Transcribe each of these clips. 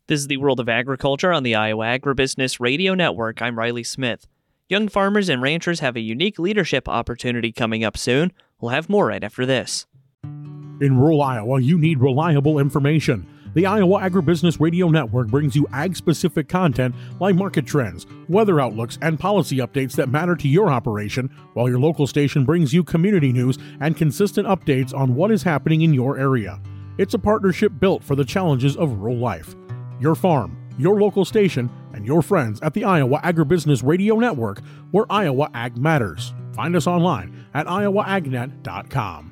This is the World of Agriculture on the Iowa Agribusiness Radio Network. I'm Riley Smith. Young farmers and ranchers have a unique leadership opportunity coming up soon. We'll have more right after this. In rural Iowa, you need reliable information. The Iowa Agribusiness Radio Network brings you ag-specific content like market trends, weather outlooks, and policy updates that matter to your operation, while your local station brings you community news and consistent updates on what is happening in your area. It's a partnership built for the challenges of rural life. Your farm, your local station, and your friends at the Iowa Agribusiness Radio Network, where Iowa Ag matters. Find us online at iowaagnet.com.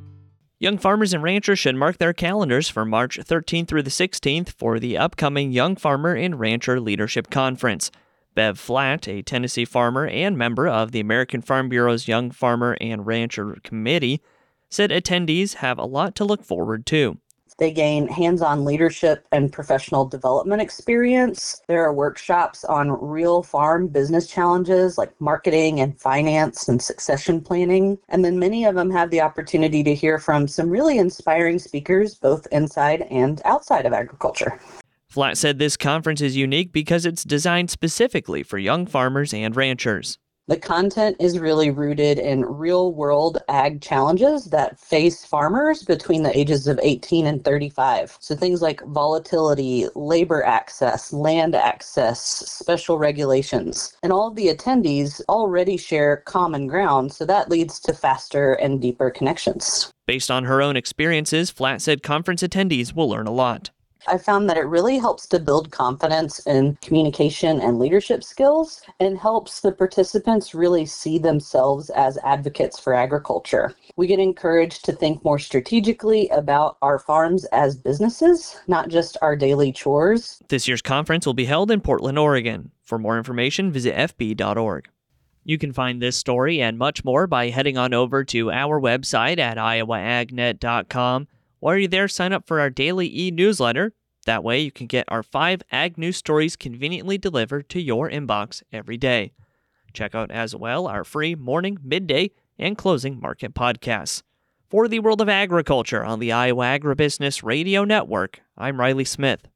Young farmers and ranchers should mark their calendars for March 13th through the 16th for the upcoming Young Farmer and Rancher Leadership Conference. Bev Flatt, a Tennessee farmer and member of the American Farm Bureau's Young Farmer and Rancher Committee, said attendees have a lot to look forward to. They gain hands-on leadership and professional development experience. There are workshops on real farm business challenges like marketing and finance and succession planning. And then many of them have the opportunity to hear from some really inspiring speakers, both inside and outside of agriculture. Flatt said this conference is unique because it's designed specifically for young farmers and ranchers. The content is really rooted in real-world ag challenges that face farmers between the ages of 18 and 35. So things like volatility, labor access, land access, special regulations. And all of the attendees already share common ground, so that leads to faster and deeper connections. Based on her own experiences, Flatt said conference attendees will learn a lot. I found that it really helps to build confidence in communication and leadership skills and helps the participants really see themselves as advocates for agriculture. We get encouraged to think more strategically about our farms as businesses, not just our daily chores. This year's conference will be held in Portland, Oregon. For more information, visit fb.org. You can find this story and much more by heading on over to our website at iowaagnet.com. While you're there, sign up for our daily e-newsletter. That way you can get our 5 ag news stories conveniently delivered to your inbox every day. Check out as well our free morning, midday, and closing market podcasts. For the World of Agriculture on the Iowa Agribusiness Radio Network, I'm Riley Smith.